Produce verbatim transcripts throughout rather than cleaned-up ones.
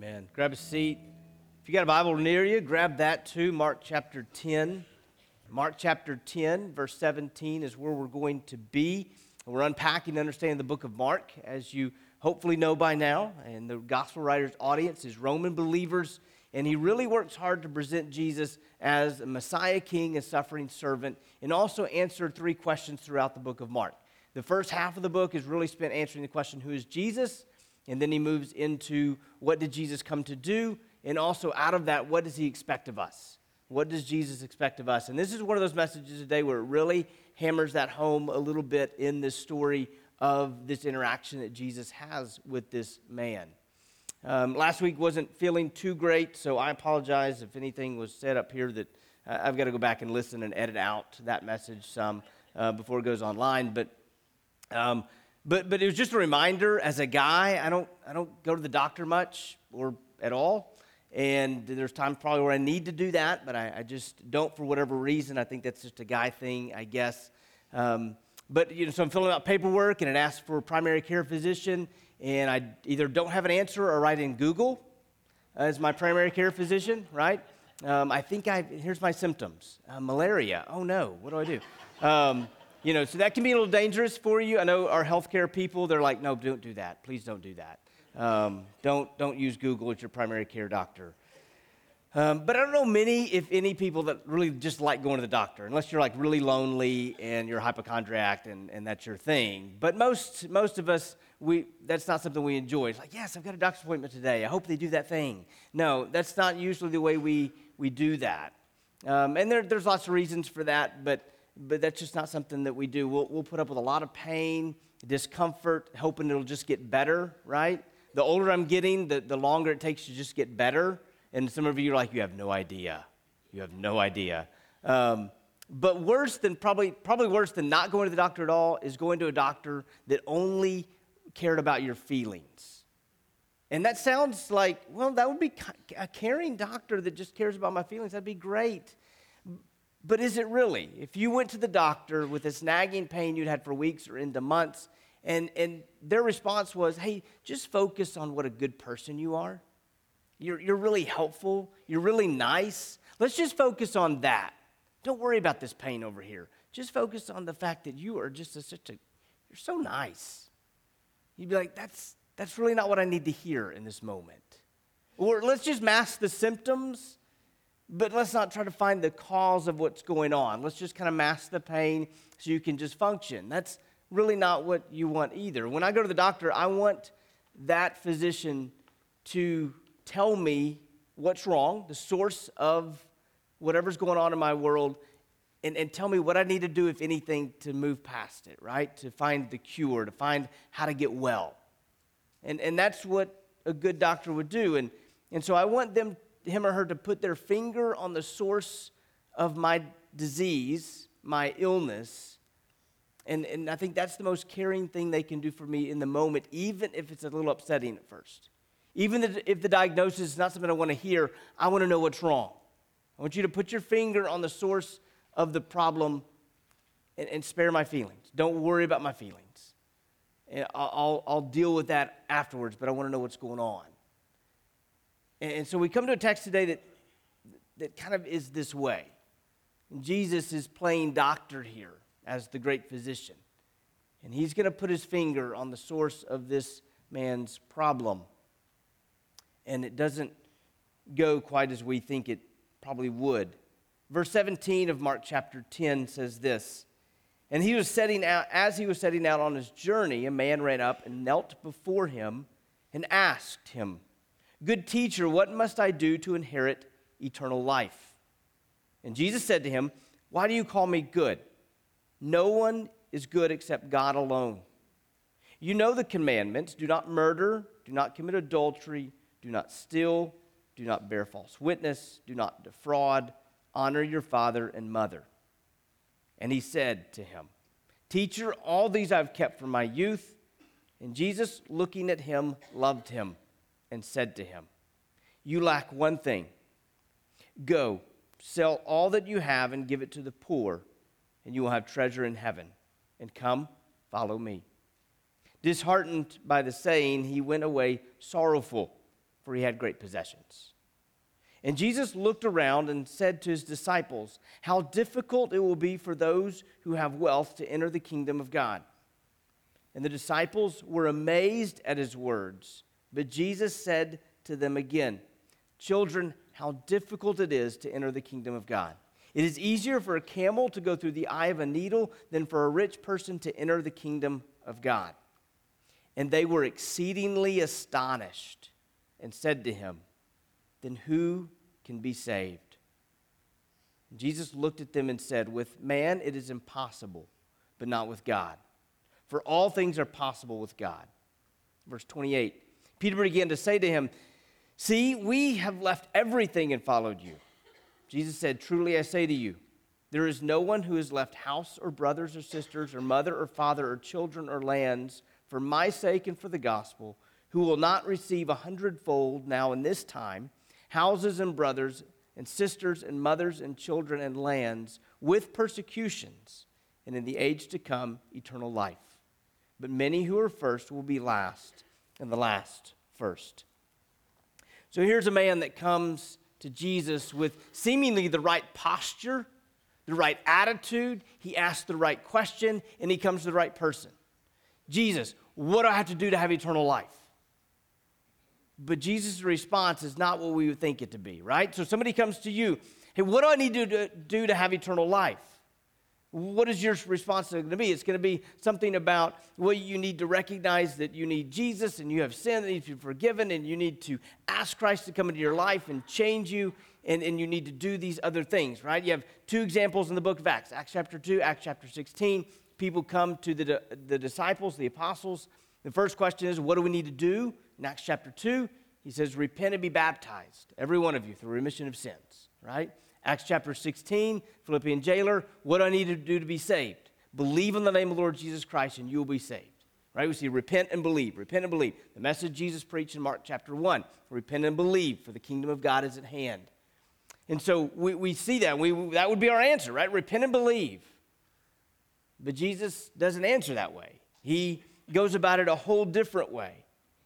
Amen. Grab a seat. If you got a Bible near you, grab that too. Mark chapter ten. Mark chapter ten, verse seventeen is where we're going to be. We're unpacking and understanding the book of Mark, as you hopefully know by now. And the gospel writer's audience is Roman believers. And he really works hard to present Jesus as a Messiah King, a suffering servant, and also answer three questions throughout the book of Mark. The first half of the book is really spent answering the question, who is Jesus? And then he moves into what did Jesus come to do? And also out of that, what does he expect of us? What does Jesus expect of us? And this is one of those messages today where it really hammers that home a little bit in this story of this interaction that Jesus has with this man. Um, last week wasn't feeling too great, so I apologize if anything was said up here that uh, I've got to go back and listen and edit out that message some uh, before it goes online. But um, but but it was just a reminder. As a guy, I don't I don't go to the doctor much or at all, and there's times probably where I need to do that, but I, I just don't for whatever reason. I think that's just a guy thing, I guess. Um, but you know, so I'm filling out paperwork, and it asks for a primary care physician. And I either don't have an answer or write in Google as my primary care physician, right? Um, I think I, here's my symptoms. Uh, malaria. Oh no, what do I do? Um, you know, so that can be a little dangerous for you. I know our healthcare people, they're like, no, don't do that. Please don't do that. Um, don't, don't use Google as your primary care doctor. Um, but I don't know many, if any, people that really just like going to the doctor, unless you're like really lonely and you're a hypochondriac and, and that's your thing. But most most of us, we that's not something we enjoy. It's like, yes, I've got a doctor's appointment today. I hope they do that thing. No, that's not usually the way we, we do that. Um, and there, there's lots of reasons for that, but but that's just not something that we do. We'll, we'll put up with a lot of pain, discomfort, hoping it'll just get better, right? The older I'm getting, the, the longer it takes to just get better. And some of you are like, you have no idea. You have no idea. Um, but worse than, probably probably worse than not going to the doctor at all is going to a doctor that only cared about your feelings. And that sounds like, well, that would be a caring doctor that just cares about my feelings. That'd be great. But is it really? If you went to the doctor with this nagging pain you'd had for weeks or into months, and, and their response was, hey, just focus on what a good person you are. You're, you're really helpful. You're really nice. Let's just focus on that. Don't worry about this pain over here. Just focus on the fact that you are just a, such a, you're so nice. You'd be like, that's, that's really not what I need to hear in this moment. Or let's just mask the symptoms, but let's not try to find the cause of what's going on. Let's just kind of mask the pain so you can just function. That's really not what you want either. When I go to the doctor, I want that physician to tell me what's wrong, the source of whatever's going on in my world, and, and tell me what I need to do, if anything, to move past it, right? To find the cure, to find how to get well. And and that's what a good doctor would do. And, and so I want them, him or her, to put their finger on the source of my disease, my illness. And, and I think that's the most caring thing they can do for me in the moment, even if it's a little upsetting at first. Even if the diagnosis is not something I want to hear, I want to know what's wrong. I want you to put your finger on the source of the problem and, and spare my feelings. Don't worry about my feelings. And I'll, I'll, I'll deal with that afterwards, but I want to know what's going on. And, and so we come to a text today that, that kind of is this way. And Jesus is playing doctor here as the great physician. And he's going to put his finger on the source of this man's problem. And it doesn't go quite as we think it probably would. Verse seventeen of Mark chapter ten says this, and he was setting out, as he was setting out on his journey, a man ran up and knelt before him and asked him, "Good teacher, what must I do to inherit eternal life?" And Jesus said to him, "Why do you call me good? No one is good except God alone. You know the commandments: do not murder, do not commit adultery, do not steal, do not bear false witness, do not defraud, honor your father and mother." And he said to him, "Teacher, all these I've kept from my youth." And Jesus, looking at him, loved him and said to him, "You lack one thing. Go, sell all that you have and give it to the poor, and you will have treasure in heaven. And come, follow me." Disheartened by the saying, he went away sorrowful, for he had great possessions. And Jesus looked around and said to his disciples, how difficult it will be for those who have wealth to enter the kingdom of God. And the disciples were amazed at his words. But Jesus said to them again, children, how difficult it is to enter the kingdom of God. It is easier for a camel to go through the eye of a needle than for a rich person to enter the kingdom of God. And they were exceedingly astonished and said to him, then who can be saved? Jesus looked at them and said, with man it is impossible, but not with God. For all things are possible with God. Verse twenty-eight, Peter began to say to him, see, we have left everything and followed you. Jesus said, truly I say to you, there is no one who has left house or brothers or sisters or mother or father or children or lands for my sake and for the gospel, who will not receive a hundredfold now in this time, houses and brothers and sisters and mothers and children and lands with persecutions, and in the age to come, eternal life. But many who are first will be last, and the last first. So here's a man that comes to Jesus with seemingly the right posture, the right attitude. He asks the right question, and he comes to the right person. Jesus, what do I have to do to have eternal life? But Jesus' response is not what we would think it to be, right? So somebody comes to you, hey, what do I need to do to have eternal life? What is your response going to be? It's going to be something about, well, you need to recognize that you need Jesus and you have sin that needs to be forgiven, and you need to ask Christ to come into your life and change you, and, and you need to do these other things, right? You have two examples in the book of Acts, Acts chapter two, Acts chapter sixteen. People come to the, the disciples, the apostles. The first question is, what do we need to do? In Acts chapter two, he says, repent and be baptized, every one of you, through remission of sins, right? Acts chapter sixteen, Philippian jailer, what do I need to do to be saved? Believe in the name of the Lord Jesus Christ and you will be saved, right? We see repent and believe, repent and believe. The message Jesus preached in Mark chapter one, repent and believe, for the kingdom of God is at hand. And so we, we see that. We, that would be our answer, right? Repent and believe. But Jesus doesn't answer that way. He goes about it a whole different way.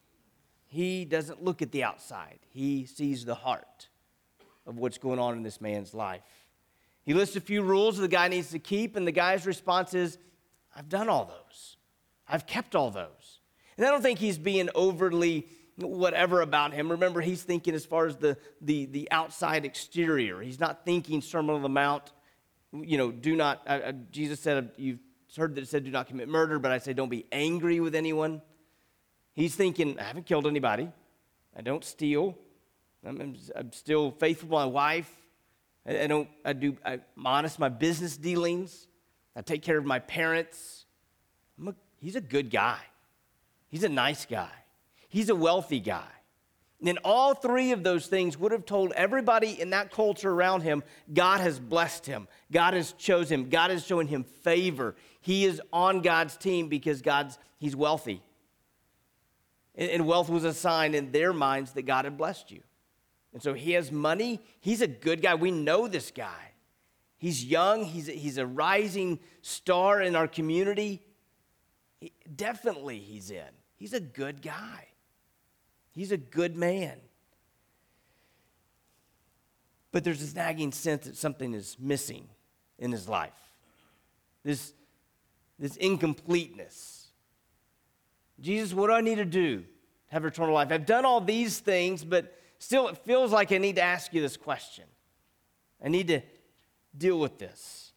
He doesn't look at the outside. He sees the heart of what's going on in this man's life. He lists a few rules the guy needs to keep, and the guy's response is, I've done all those. I've kept all those. And I don't think he's being overly whatever about him. Remember, he's thinking as far as the, the, the outside exterior. He's not thinking Sermon on the Mount, you know, do not, uh, Jesus said, you've heard that it said do not commit murder, but I say don't be angry with anyone. He's thinking, I haven't killed anybody. I don't steal. I'm, I'm still faithful to my wife. I, I don't. I do. I'm honest in my business dealings. I take care of my parents. I'm a, he's a good guy. He's a nice guy. He's a wealthy guy. And all three of those things would have told everybody in that culture around him, God has blessed him. God has chosen him. God has shown him favor. He is on God's team because God's he's wealthy. And, and wealth was a sign in their minds that God had blessed you. And so he has money. He's a good guy. We know this guy. He's young. He's a, he's a rising star in our community. He, definitely he's in. He's a good guy. He's a good man. But there's this nagging sense that something is missing in his life. This, this incompleteness. Jesus, what do I need to do to have eternal life? I've done all these things, but still it feels like I need to ask you this question. I need to deal with this.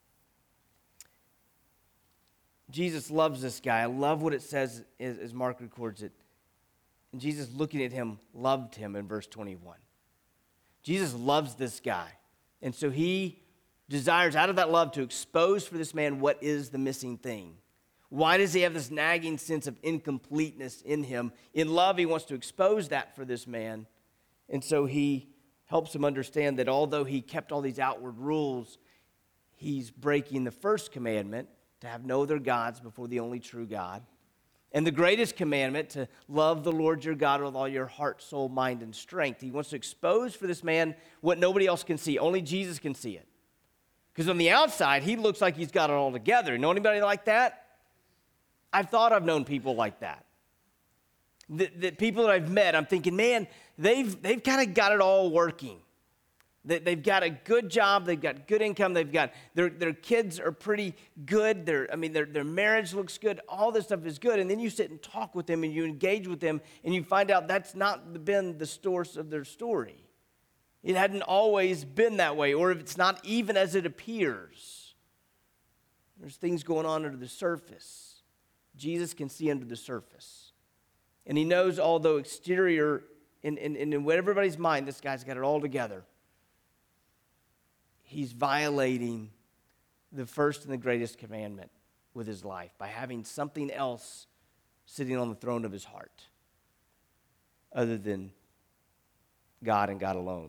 Jesus loves this guy. I love what it says as, as Mark records it. And Jesus, looking at him, loved him in verse twenty-one. Jesus loves this guy. And so he desires out of that love to expose for this man what is the missing thing. Why does he have this nagging sense of incompleteness in him? In love, he wants to expose that for this man. And so he helps him understand that although he kept all these outward rules, he's breaking the first commandment to have no other gods before the only true God. And the greatest commandment, to love the Lord your God with all your heart, soul, mind, and strength. He wants to expose for this man what nobody else can see. Only Jesus can see it. Because on the outside, he looks like he's got it all together. Know anybody like that? I've thought I've known people like that. The, the people that I've met, I'm thinking, man, they've, they've kind of got it all working. They, they've got a good job, they've got good income, they've got, their, their kids are pretty good, their, I mean, their, their marriage looks good, all this stuff is good, and then you sit and talk with them and you engage with them, and you find out that's not been the source of their story. It hadn't always been that way, or if it's not even as it appears. There's things going on under the surface. Jesus can see under the surface. And he knows, although exterior, in, in, in everybody's mind, this guy's got it all together, he's violating the first and the greatest commandment with his life by having something else sitting on the throne of his heart other than God and God alone.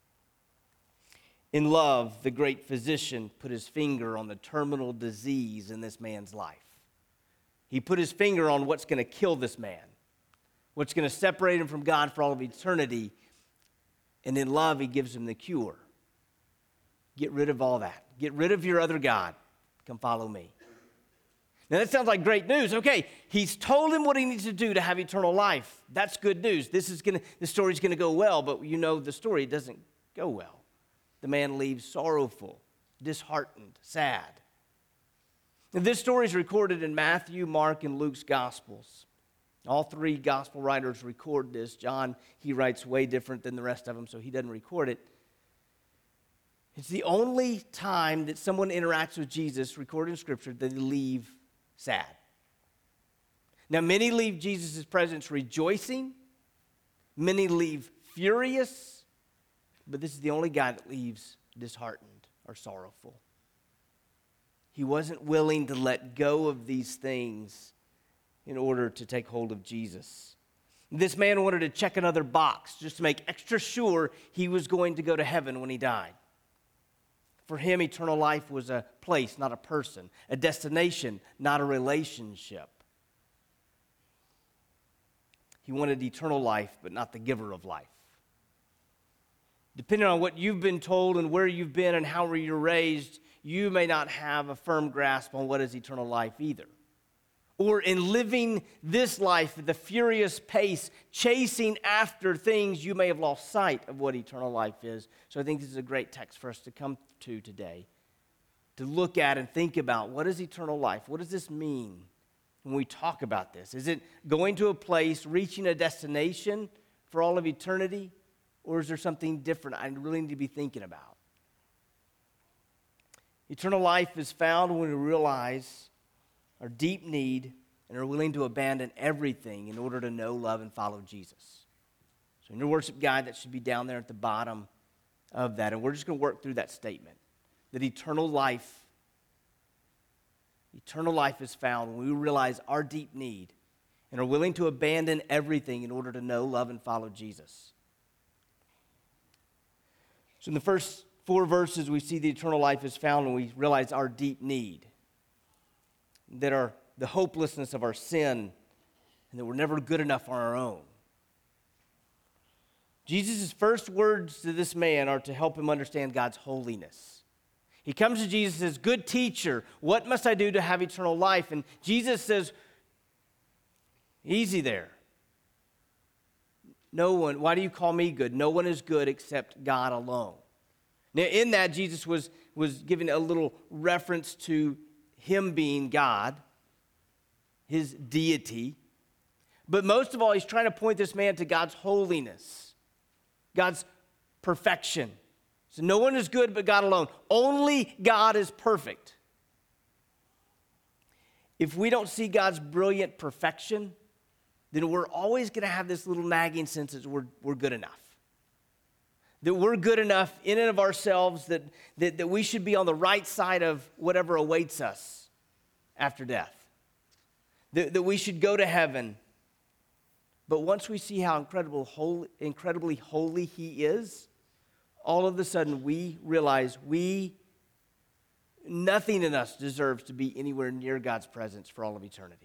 In love, the great physician put his finger on the terminal disease in this man's life. He put his finger on what's going to kill this man, what's going to separate him from God for all of eternity. And in love, he gives him the cure. Get rid of all that. Get rid of your other God. Come follow me. Now, that sounds like great news. Okay, he's told him what he needs to do to have eternal life. That's good news. This is gonna, the story's going to go well, but you know the story doesn't go well. The man leaves sorrowful, disheartened, sad. And this story is recorded in Matthew, Mark, and Luke's Gospels. All three gospel writers record this. John, he writes way different than the rest of them, so he doesn't record it. It's the only time that someone interacts with Jesus, recorded in Scripture, that they leave sad. Now, many leave Jesus' presence rejoicing. Many leave furious. But this is the only guy that leaves disheartened or sorrowful. He wasn't willing to let go of these things in order to take hold of Jesus. This man wanted to check another box just to make extra sure he was going to go to heaven when he died. For him, eternal life was a place, not a person, a destination, not a relationship. He wanted eternal life, but not the giver of life. Depending on what you've been told and where you've been and how you're raised, you may not have a firm grasp on what is eternal life either. Or in living this life at the furious pace, chasing after things, you may have lost sight of what eternal life is. So I think this is a great text for us to come to today, to look at and think about, what is eternal life? What does this mean when we talk about this? Is it going to a place, reaching a destination for all of eternity? Or is there something different I really need to be thinking about? Eternal life is found when we realize our deep need and are willing to abandon everything in order to know, love, and follow Jesus. So in your worship guide, that should be down there at the bottom of that. And we're just going to work through that statement, that eternal life, eternal life is found when we realize our deep need and are willing to abandon everything in order to know, love, and follow Jesus. So in the first four verses, we see the eternal life is found when we realize our deep need, that our the hopelessness of our sin, and that we're never good enough on our own. Jesus' first words to this man are to help him understand God's holiness. He comes to Jesus and says, "Good teacher, what must I do to have eternal life?" And Jesus says, "Easy there. No one, why do you call me good? No one is good except God alone." Now, in that, Jesus was, was giving a little reference to him being God, his deity. But most of all, he's trying to point this man to God's holiness, God's perfection. So no one is good but God alone. Only God is perfect. If we don't see God's brilliant perfection, then we're always going to have this little nagging sense that we're, we're good enough. That we're good enough in and of ourselves, that, that, that we should be on the right side of whatever awaits us after death. That, that we should go to heaven. But once we see how incredible, holy, incredibly holy he is, all of a sudden we realize we, nothing in us deserves to be anywhere near God's presence for all of eternity.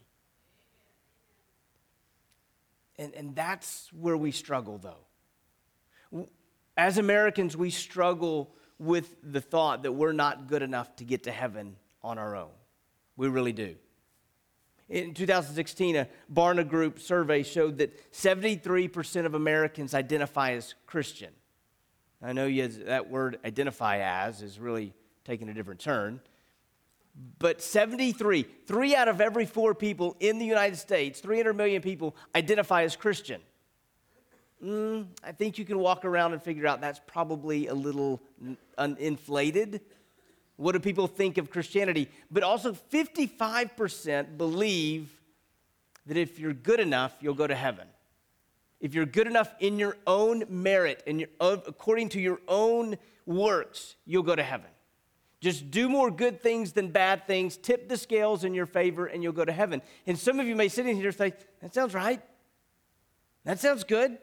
And, and that's where we struggle, though. As Americans, we struggle with the thought that we're not good enough to get to heaven on our own. We really do. In two thousand sixteen, a Barna Group survey showed that seventy-three percent of Americans identify as Christian. I know you, that word identify as is really taking a different turn. But seventy-three, three out of every four people in the United States, three hundred million people, identify as Christian. Mm, I think you can walk around and figure out that's probably a little un- inflated. What do people think of Christianity? But also fifty-five percent believe that if you're good enough, you'll go to heaven. If you're good enough in your own merit, and your, according to your own works, you'll go to heaven. Just do more good things than bad things, tip the scales in your favor, and you'll go to heaven. And some of you may sit in here and say, that sounds right. That sounds good.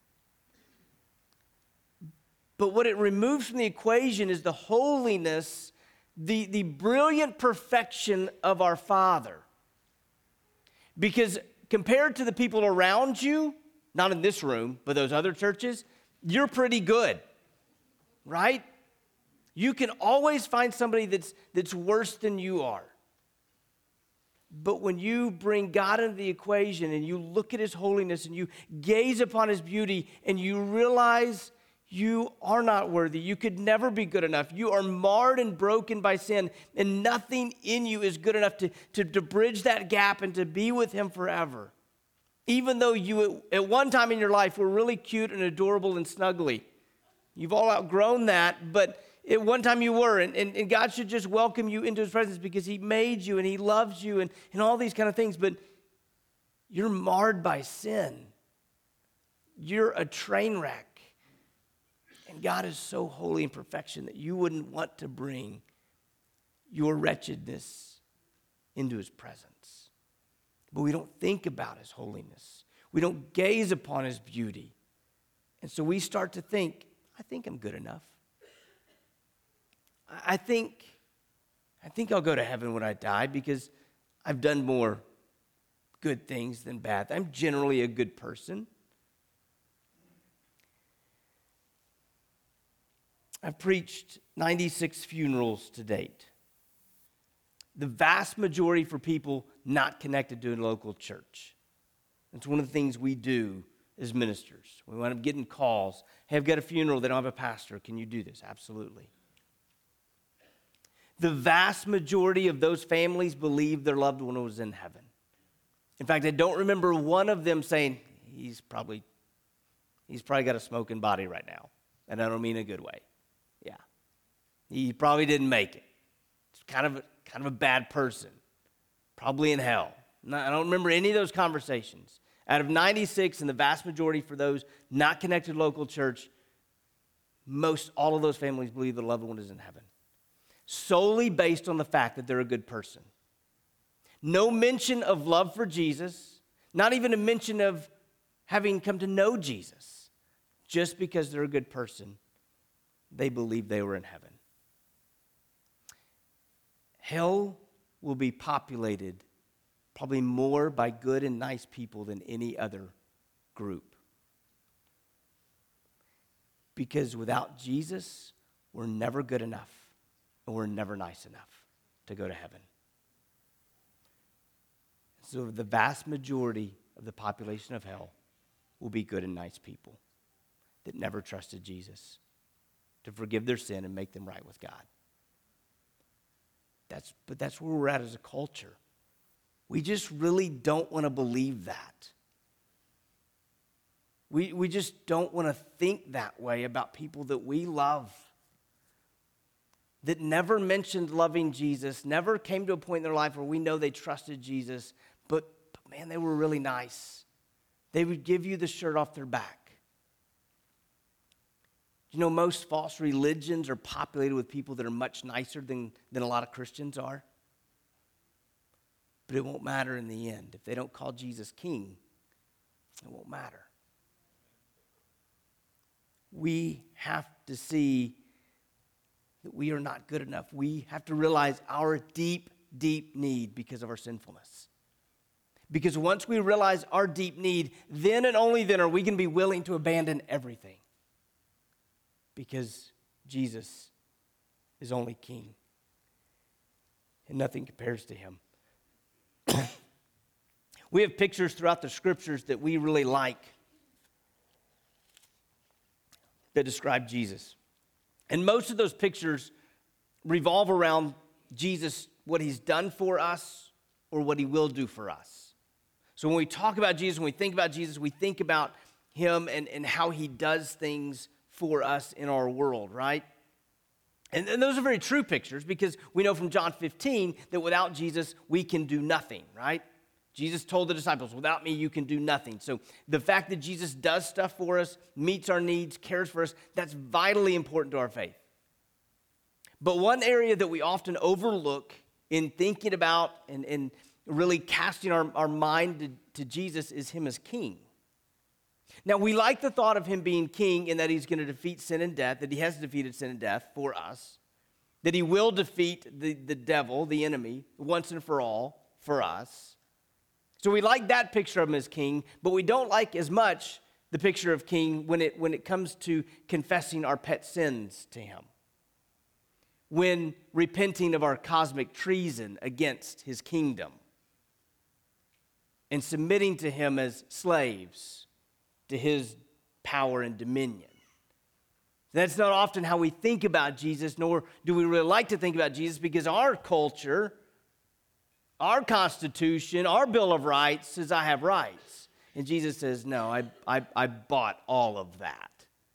But what it removes from the equation is the holiness, the, the brilliant perfection of our Father. Because compared to the people around you, not in this room, but those other churches, you're pretty good, right? You can always find somebody that's, that's worse than you are. But when you bring God into the equation and you look at his holiness and you gaze upon his beauty and you realize you are not worthy, you could never be good enough, you are marred and broken by sin, and nothing in you is good enough to, to, to bridge that gap and to be with him forever. Even though you, at one time in your life, were really cute and adorable and snuggly. You've all outgrown that, but at one time you were, and, and, and God should just welcome you into his presence because he made you and he loves you and, and all these kind of things, but you're marred by sin. You're a train wreck. And God is so holy in perfection that you wouldn't want to bring your wretchedness into his presence. But we don't think about his holiness. We don't gaze upon his beauty. And so we start to think, I think I'm good enough. I think, I think I'll go to heaven when I die because I've done more good things than bad. I'm generally a good person. I've preached ninety-six funerals to date. The vast majority for people not connected to a local church. It's one of the things we do as ministers. We wind up getting calls. Hey, I've got a funeral. They don't have a pastor. Can you do this? Absolutely. The vast majority of those families believe their loved one was in heaven. In fact, I don't remember one of them saying, he's probably, he's probably got a smoking body right now. And I don't mean a good way. Yeah. He probably didn't make it. It's kind of a, kind of a bad person. Probably in hell. I don't remember any of those conversations. Out of ninety-six, and the vast majority for those not connected to local church, most all of those families believe the loved one is in heaven. Solely based on the fact that they're a good person. No mention of love for Jesus, not even a mention of having come to know Jesus. Just because they're a good person, they believe they were in heaven. Hell will be populated probably more by good and nice people than any other group. Because without Jesus, we're never good enough. And we're never nice enough to go to heaven. So the vast majority of the population of hell will be good and nice people that never trusted Jesus to forgive their sin and make them right with God. That's, but that's where we're at as a culture. We just really don't want to believe that. We, we just don't want to think that way about people that we love, that never mentioned loving Jesus, never came to a point in their life where we know they trusted Jesus, but, but man, they were really nice. They would give you the shirt off their back. You know, most false religions are populated with people that are much nicer than, than a lot of Christians are. But it won't matter in the end. If they don't call Jesus king, it won't matter. We have to see that we are not good enough. We have to realize our deep, deep need because of our sinfulness. Because once we realize our deep need, then and only then are we going to be willing to abandon everything. Because Jesus is only King. And nothing compares to him. We have pictures throughout the scriptures that we really like that describe Jesus. And most of those pictures revolve around Jesus, what he's done for us or what he will do for us. So when we talk about Jesus, when we think about Jesus, we think about him and, and how he does things for us in our world, right? And, and those are very true pictures because we know from John fifteen that without Jesus, we can do nothing, right? Jesus told the disciples, without me, you can do nothing. So the fact that Jesus does stuff for us, meets our needs, cares for us, that's vitally important to our faith. But one area that we often overlook in thinking about and, and really casting our, our mind to, to Jesus is him as king. Now, we like the thought of him being king in that he's going to defeat sin and death, that he has defeated sin and death for us, that he will defeat the, the devil, the enemy, once and for all for us. So we like that picture of him as king, but we don't like as much the picture of king when it, when it comes to confessing our pet sins to him, when repenting of our cosmic treason against his kingdom, and submitting to him as slaves to his power and dominion. That's not often how we think about Jesus, nor do we really like to think about Jesus, because our culture, our Constitution, our Bill of Rights says I have rights. And Jesus says, no, I, I, I bought all of that.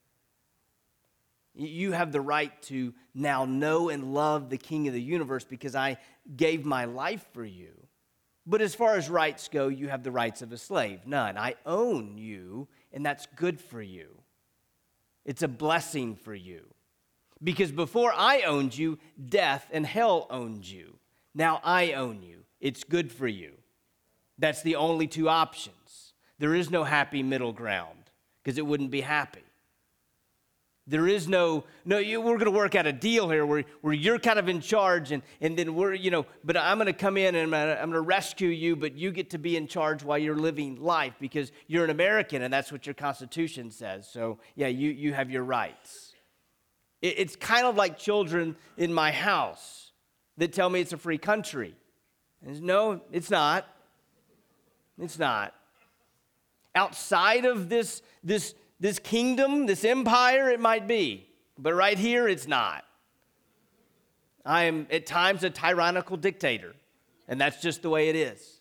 You have the right to now know and love the King of the universe because I gave my life for you. But as far as rights go, you have the rights of a slave. None. I own you, and that's good for you. It's a blessing for you. Because before I owned you, death and hell owned you. Now I own you. It's good for you. That's the only two options. There is no happy middle ground because it wouldn't be happy. There is no, no, you, we're going to work out a deal here where, where you're kind of in charge and, and then we're, you know, but I'm going to come in and I'm going to rescue you, but you get to be in charge while you're living life because you're an American and that's what your Constitution says. So, yeah, you, you have your rights. It, it's kind of like children in my house that tell me it's a free country. And no, it's not. It's not. Outside of this, this, This kingdom, this empire, it might be, but right here, it's not. I am at times a tyrannical dictator, and that's just the way it is.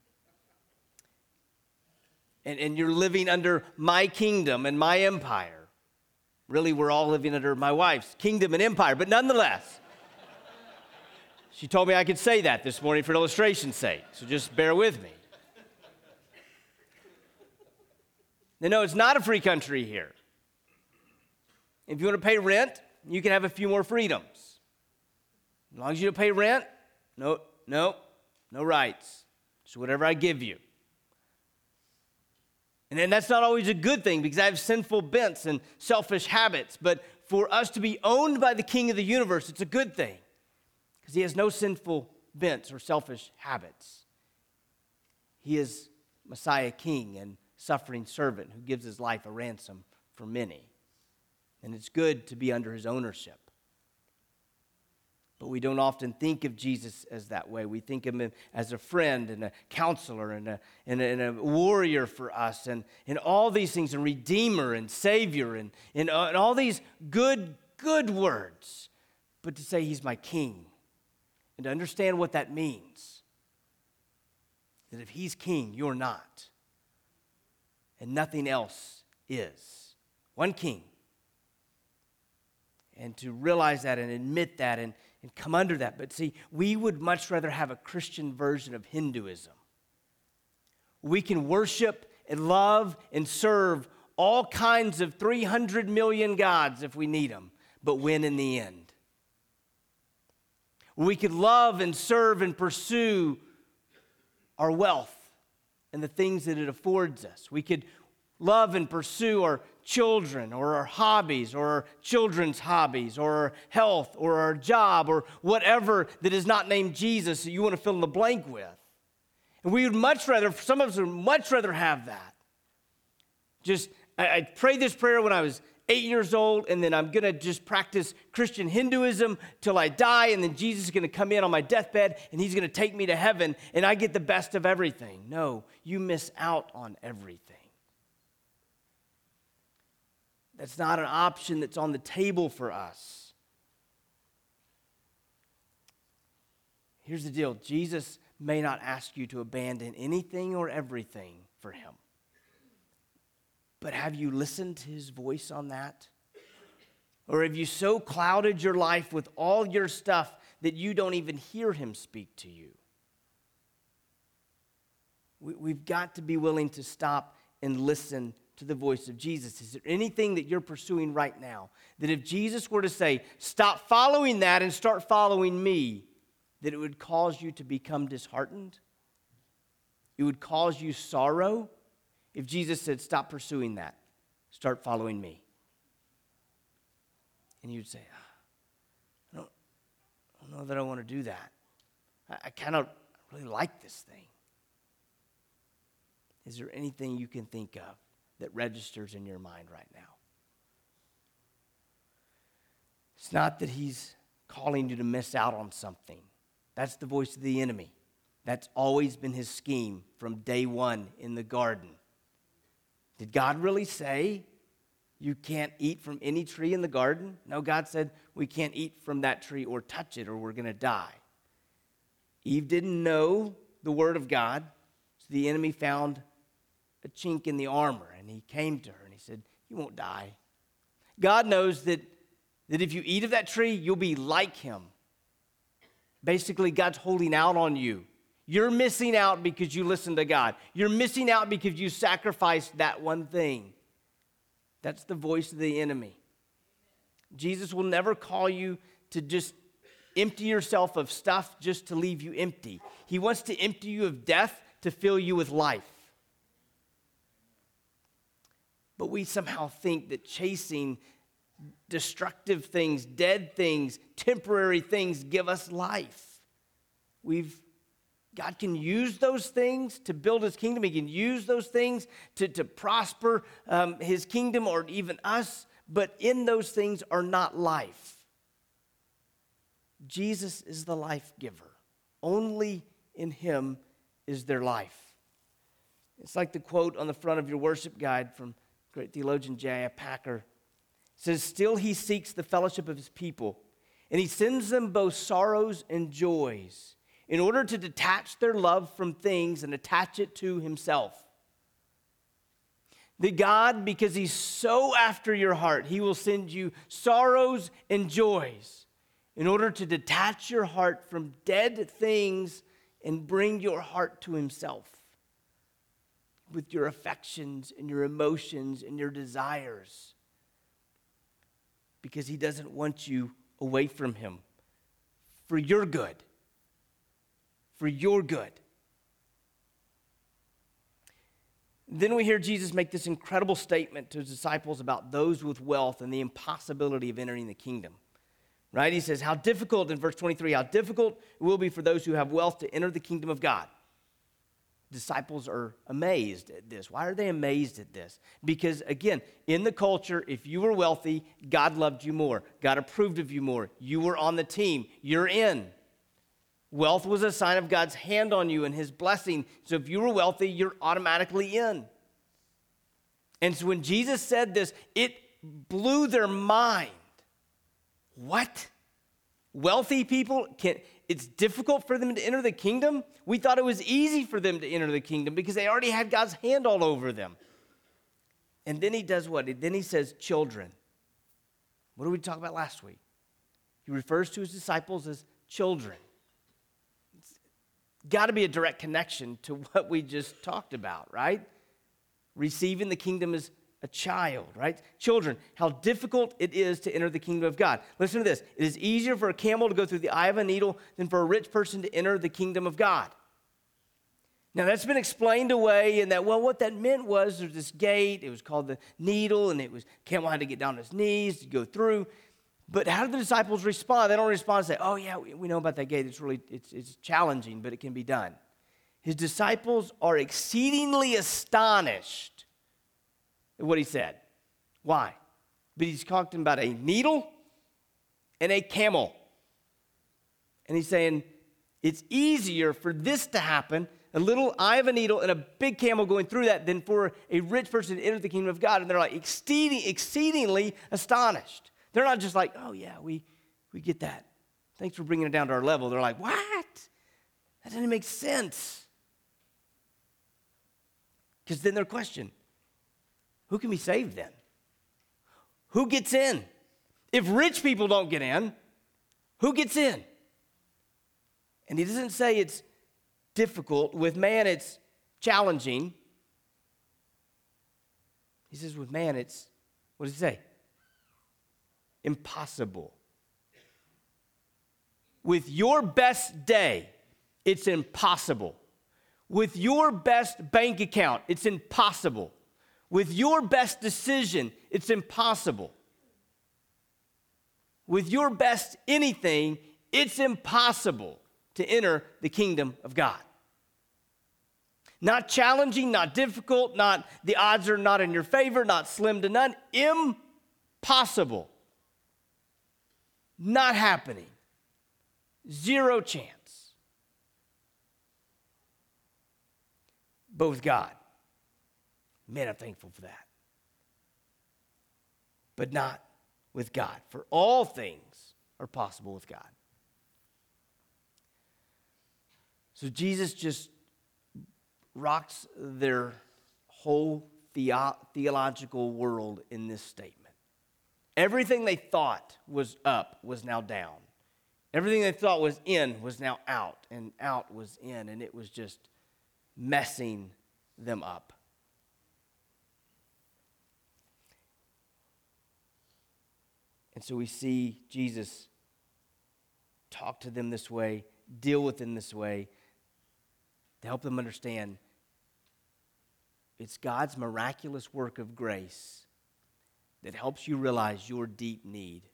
And, and you're living under my kingdom and my empire. Really, we're all living under my wife's kingdom and empire, but nonetheless, she told me I could say that this morning for illustration's sake, so just bear with me. No, it's not a free country here. If you want to pay rent, you can have a few more freedoms. As long as you don't pay rent, no, no, no rights. Just whatever I give you. And then that's not always a good thing because I have sinful bents and selfish habits. But for us to be owned by the King of the universe, it's a good thing because he has no sinful bents or selfish habits. He is Messiah King and suffering servant who gives his life a ransom for many. And it's good to be under his ownership. But we don't often think of Jesus as that way. We think of him as a friend and a counselor and a, and a, and a warrior for us and, and all these things, and redeemer and savior and, and, uh, and all these good, good words. But to say he's my king and to understand what that means, that if he's king, you're not. And nothing else is. One king. And to realize that and admit that and, and come under that. But see, we would much rather have a Christian version of Hinduism. We can worship and love and serve all kinds of three hundred million gods if we need them, but win in the end. We could love and serve and pursue our wealth and the things that it affords us. We could love and pursue our children or our hobbies or our children's hobbies or our health or our job or whatever that is not named Jesus that you want to fill in the blank with. And we would much rather, some of us would much rather have that. Just, I, I prayed this prayer when I was eight years old, and then I'm going to just practice Christian Hinduism till I die, and then Jesus is going to come in on my deathbed, and he's going to take me to heaven, and I get the best of everything. No, you miss out on everything. That's not an option that's on the table for us. Here's the deal. Jesus may not ask you to abandon anything or everything for him. But have you listened to his voice on that? Or have you so clouded your life with all your stuff that you don't even hear him speak to you? We, we've got to be willing to stop and listen to the voice of Jesus. Is there anything that you're pursuing right now that if Jesus were to say, stop following that and start following me, that it would cause you to become disheartened? It would cause you sorrow? If Jesus said, stop pursuing that, start following me. And you'd say, I don't, I don't know that I want to do that. I, I kind of really like this thing. Is there anything you can think of that registers in your mind right now? It's not that he's calling you to miss out on something. That's the voice of the enemy. That's always been his scheme from day one in the garden. Did God really say you can't eat from any tree in the garden? No, God said we can't eat from that tree or touch it or we're going to die. Eve didn't know the word of God, so the enemy found a chink in the armor, and he came to her and he said, you won't die. God knows that, that if you eat of that tree, you'll be like him. Basically, God's holding out on you. You're missing out because you listen to God. You're missing out because you sacrificed that one thing. That's the voice of the enemy. Jesus will never call you to just empty yourself of stuff just to leave you empty. He wants to empty you of death to fill you with life. But we somehow think that chasing destructive things, dead things, temporary things give us life. We've God can use those things to build his kingdom. He can use those things to, to prosper um, his kingdom or even us, but in those things are not life. Jesus is the life giver. Only in him is there life. It's like the quote on the front of your worship guide from great theologian J I Packer. It says, still he seeks the fellowship of his people, and he sends them both sorrows and joys, in order to detach their love from things and attach it to himself. The God, because he's so after your heart, he will send you sorrows and joys in order to detach your heart from dead things and bring your heart to himself with your affections and your emotions and your desires. Because he doesn't want you away from him for your good. For your good. Then we hear Jesus make this incredible statement to his disciples about those with wealth and the impossibility of entering the kingdom. Right? He says, how difficult, in verse twenty-three, how difficult it will be for those who have wealth to enter the kingdom of God. Disciples are amazed at this. Why are they amazed at this? Because, again, in the culture, if you were wealthy, God loved you more. God approved of you more. You were on the team. You're in. Wealth was a sign of God's hand on you and his blessing. So if you were wealthy, you're automatically in. And so when Jesus said this, it blew their mind. What? Wealthy people, can, it's difficult for them to enter the kingdom? We thought it was easy for them to enter the kingdom because they already had God's hand all over them. And then he does what? Then he says, children. What did we talk about last week? He refers to his disciples as children. Got to be a direct connection to what we just talked about, right? Receiving the kingdom as a child, right? Children, how difficult it is to enter the kingdom of God. Listen to this. It is easier for a camel to go through the eye of a needle than for a rich person to enter the kingdom of God. Now, that's been explained away in that, well, what that meant was there's this gate. It was called the needle, and it was camel had to get down on his knees to go through. But how do the disciples respond? They don't respond and say, oh, yeah, we, we know about that gate. It's really, it's, it's challenging, but it can be done. His disciples are exceedingly astonished at what he said. Why? but he's talking about a needle and a camel. And he's saying it's easier for this to happen, a little eye of a needle and a big camel going through that, than for a rich person to enter the kingdom of God. And they're like exceeding, exceedingly astonished. They're not just like, oh yeah, we, we get that. Thanks for bringing it down to our level. They're like, what? That doesn't make sense. Because then their question, who can be saved then? Who gets in? If rich people don't get in, who gets in? And he doesn't say it's difficult. With man, it's challenging. He says with man, it's, what does he say? Impossible. With your best day, it's impossible. With your best bank account, it's impossible. With your best decision, it's impossible. With your best anything, it's impossible to enter the kingdom of God. Not challenging, not difficult, not the odds are not in your favor, not slim to none. Impossible. Not happening. Zero chance. But with God, man, I'm thankful for that. But not with God. For all things are possible with God. So Jesus just rocks their whole theo- theological world in this statement. Everything they thought was up was now down. Everything they thought was in was now out, and out was in, and it was just messing them up. And so we see Jesus talk to them this way, deal with them this way, to help them understand it's God's miraculous work of grace that helps you realize your deep need.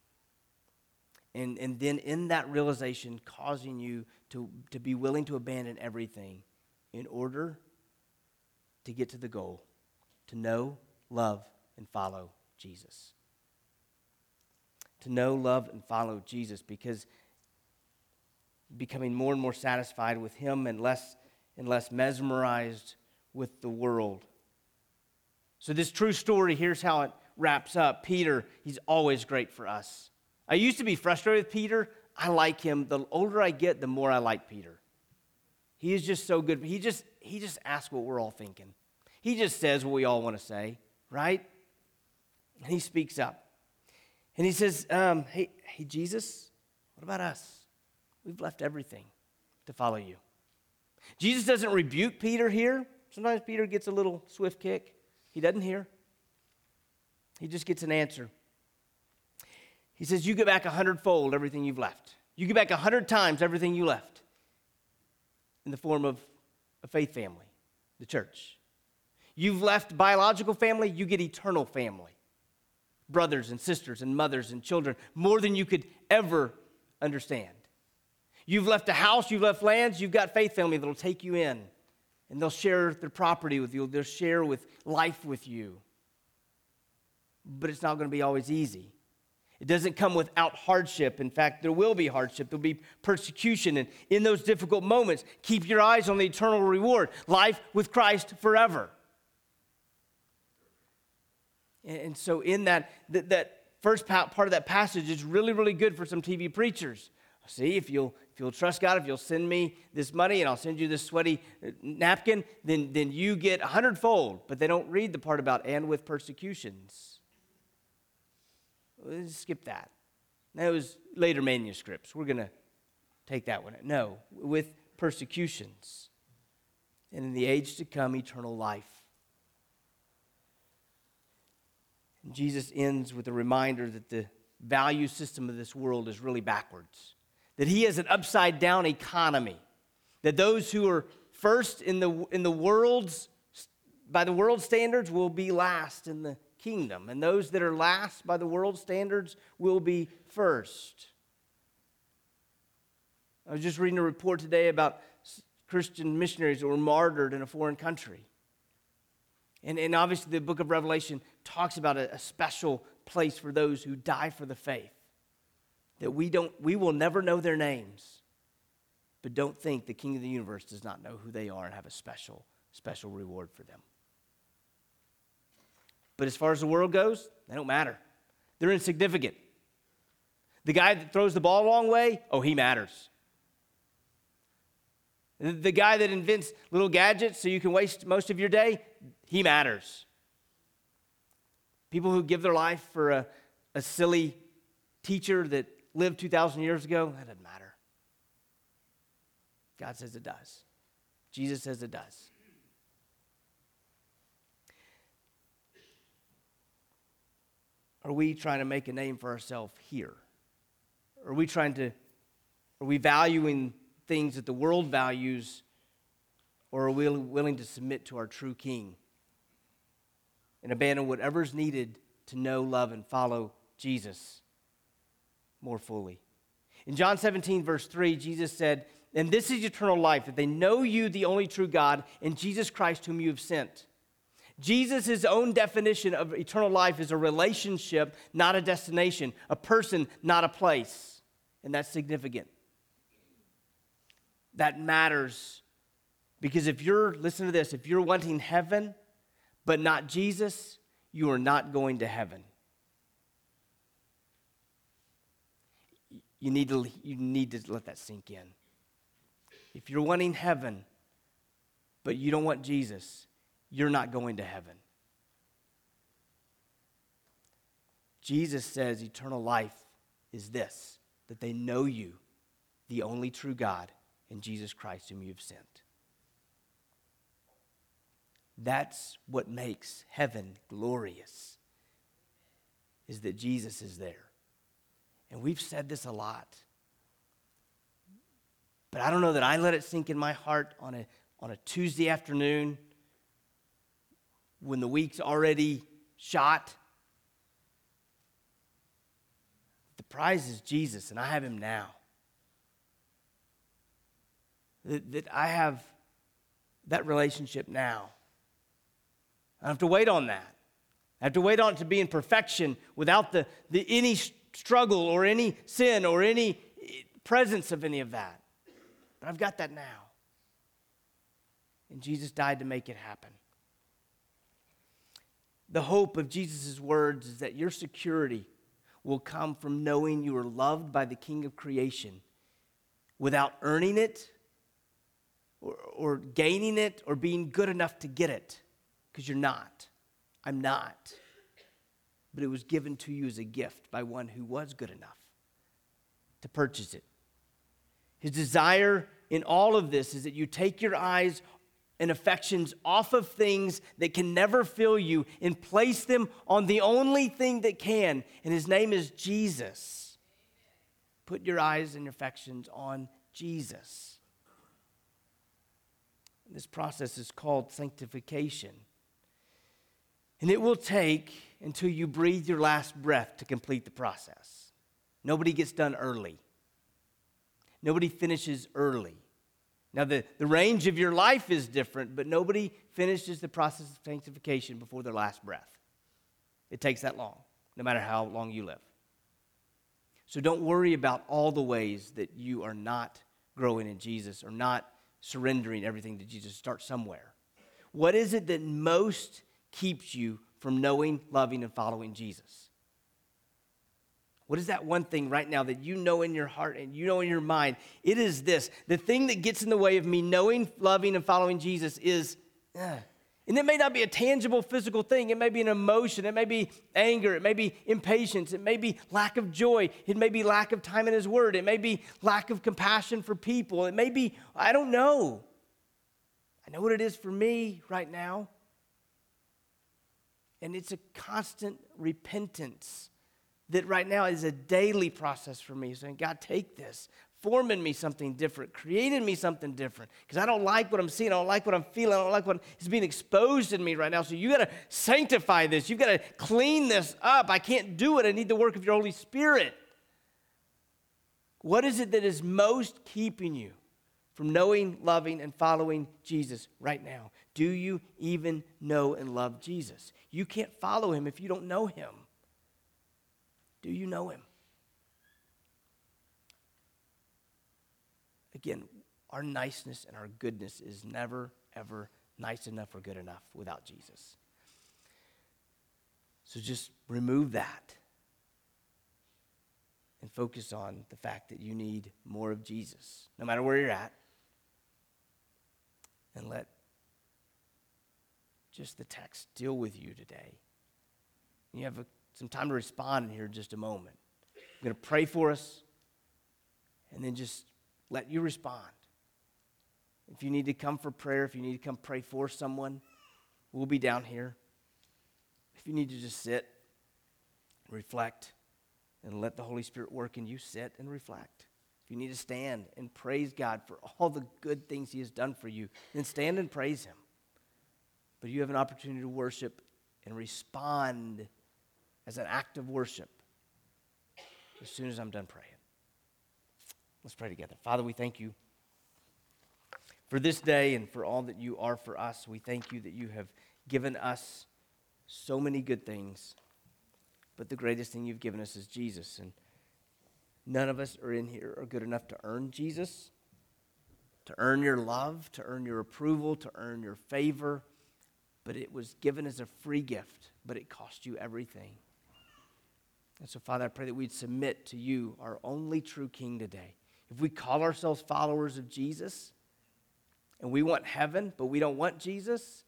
And, and then in that realization, causing you to, to be willing to abandon everything in order to get to the goal, to know, love, and follow Jesus. To know, love, and follow Jesus, because becoming more and more satisfied with him and less and less mesmerized with the world. So this true story, here's how it wraps up. Peter, he's always great for us. I used to be frustrated with Peter. I like him. The older I get, the more I like Peter. He is just so good. He just, he just asks what we're all thinking. He just says what we all want to say, right? And he speaks up. And he says, um, hey, hey, Jesus, what about us? We've left everything to follow you. Jesus doesn't rebuke Peter here. Sometimes Peter gets a little swift kick. He doesn't hear. He just gets an answer. He says, you get back a hundredfold everything you've left. You get back a hundred times everything you left in the form of a faith family, the church. You've left biological family, you get eternal family. Brothers and sisters and mothers and children, more than you could ever understand. You've left a house, you've left lands, you've got faith family that'll take you in, and they'll share their property with you, they'll share with life with you. But it's not going to be always easy. It doesn't come without hardship. In fact, there will be hardship, there'll be persecution, and in those difficult moments, keep your eyes on the eternal reward, life with Christ forever. And so in that, that, that first part of that passage is really, really good for some T V preachers. See, if you'll if you'll trust God, if you'll send me this money and I'll send you this sweaty napkin, then, then you get a hundredfold. But they don't read the part about and with persecutions. Let's skip that. That was later manuscripts. We're going to take that one. No, with persecutions. And in the age to come, eternal life. And Jesus ends with a reminder that the value system of this world is really backwards. That he has an upside down economy. That those who are first in the in the world's by the world's standards will be last in the kingdom. And those that are last by the world's standards will be first. I was just reading a report today about Christian missionaries that were martyred in a foreign country. And, and obviously the book of Revelation talks about a, a special place for those who die for the faith. That we don't, we will never know their names, but don't think the King of the universe does not know who they are and have a special, special reward for them. But as far as the world goes, they don't matter. They're insignificant. The guy that throws the ball a long way, oh, he matters. The guy that invents little gadgets so you can waste most of your day, he matters. People who give their life for a, a silly teacher that lived two thousand years ago, that doesn't matter. God says it does. Jesus says it does. Are we trying to make a name for ourselves here? Are we trying to, are we valuing things that the world values, or are we willing to submit to our true King and abandon whatever's needed to know, love, and follow Jesus more fully? In John seventeen, verse three, Jesus said, "And this is eternal life, that they know you, the only true God, and Jesus Christ whom you have sent." Jesus' own definition of eternal life is a relationship, not a destination, a person, not a place. And that's significant. That matters. Because if you're, listen to this, if you're wanting heaven, but not Jesus, you are not going to heaven. You need to, you need to let that sink in. If you're wanting heaven, but you don't want Jesus, you're not going to heaven. Jesus says eternal life is this, that they know you, the only true God, and Jesus Christ whom you have sent. That's what makes heaven glorious, is that Jesus is there. And we've said this a lot. But I don't know that I let it sink in my heart on a, on a Tuesday afternoon when the week's already shot. The prize is Jesus, and I have him now. That, that I have that relationship now. I don't have to wait on that. I have to wait on it to be in perfection without the, the any struggle or any sin or any presence of any of that. But I've got that now. And Jesus died to make it happen. The hope of Jesus' words is that your security will come from knowing you are loved by the King of creation without earning it or, or gaining it or being good enough to get it, because you're not. I'm not. But it was given to you as a gift by one who was good enough to purchase it. His desire in all of this is that you take your eyes and affections off of things that can never fill you and place them on the only thing that can, and his name is Jesus. Put your eyes and your affections on Jesus. This process is called sanctification. And it will take until you breathe your last breath to complete the process. Nobody gets done early. Nobody finishes early. Now, the, the range of your life is different, but nobody finishes the process of sanctification before their last breath. It takes that long, no matter how long you live. So don't worry about all the ways that you are not growing in Jesus or not surrendering everything to Jesus. Start somewhere. What is it that most keeps you from knowing, loving, and following Jesus? What is that one thing right now that you know in your heart and you know in your mind? It is this. The thing that gets in the way of me knowing, loving, and following Jesus is, uh, and it may not be a tangible physical thing. It may be an emotion. It may be anger. It may be impatience. It may be lack of joy. It may be lack of time in his word. It may be lack of compassion for people. It may be, I don't know. I know what it is for me right now. And it's a constant repentance that right now is a daily process for me. Saying, God, take this. Form in me something different. Create in me something different. Because I don't like what I'm seeing. I don't like what I'm feeling. I don't like what is being exposed in me right now. So you got to sanctify this. You've got to clean this up. I can't do it. I need the work of your Holy Spirit. What is it that is most keeping you from knowing, loving, and following Jesus right now? Do you even know and love Jesus? You can't follow him if you don't know him. Do you know him? Again, our niceness and our goodness is never, ever nice enough or good enough without Jesus. So just remove that and focus on the fact that you need more of Jesus, no matter where you're at. And let just the text deal with you today. You have a, some time to respond in here in just a moment. I'm going to pray for us, and then just let you respond. If you need to come for prayer, if you need to come pray for someone, we'll be down here. If you need to just sit, reflect, and let the Holy Spirit work in you, sit and reflect. If you need to stand and praise God for all the good things he has done for you, then stand and praise him. But you have an opportunity to worship and respond as an act of worship as soon as I'm done praying. Let's pray together. Father, we thank you for this day and for all that you are for us. We thank you that you have given us so many good things, but the greatest thing you've given us is Jesus. And none of us are in here are good enough to earn Jesus, to earn your love, to earn your approval, to earn your favor. But it was given as a free gift, but it cost you everything. And so, Father, I pray that we'd submit to you, our only true King today. If we call ourselves followers of Jesus, and we want heaven, but we don't want Jesus,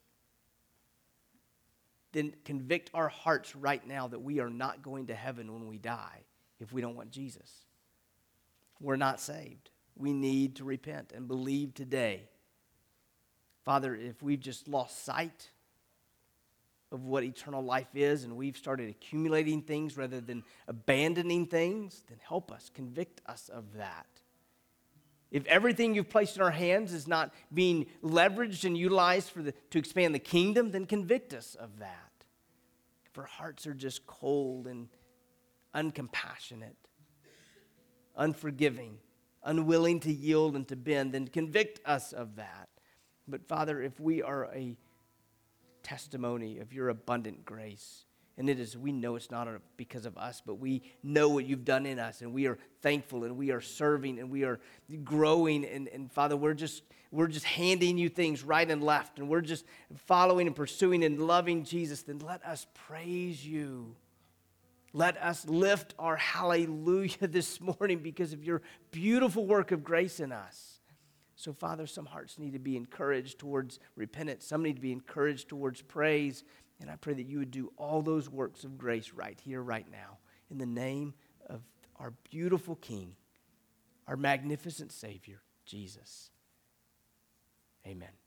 then convict our hearts right now that we are not going to heaven when we die if we don't want Jesus. We're not saved. We need to repent and believe today. Father, if we've just lost sight of what eternal life is and we've started accumulating things rather than abandoning things, then help us, convict us of that. If everything you've placed in our hands is not being leveraged and utilized for the, to expand the kingdom, then convict us of that. If our hearts are just cold and uncompassionate, unforgiving, unwilling to yield and to bend, then convict us of that. But Father, if we are a testimony of your abundant grace, and it is, we know it's not because of us, but we know what you've done in us, and we are thankful, and we are serving, and we are growing, and, and Father, we're just we're just handing you things right and left, and we're just following and pursuing and loving Jesus. Then let us praise you. Let us lift our hallelujah this morning because of your beautiful work of grace in us. So, Father, some hearts need to be encouraged towards repentance. Some need to be encouraged towards praise. And I pray that you would do all those works of grace right here, right now, in the name of our beautiful King, our magnificent Savior, Jesus. Amen.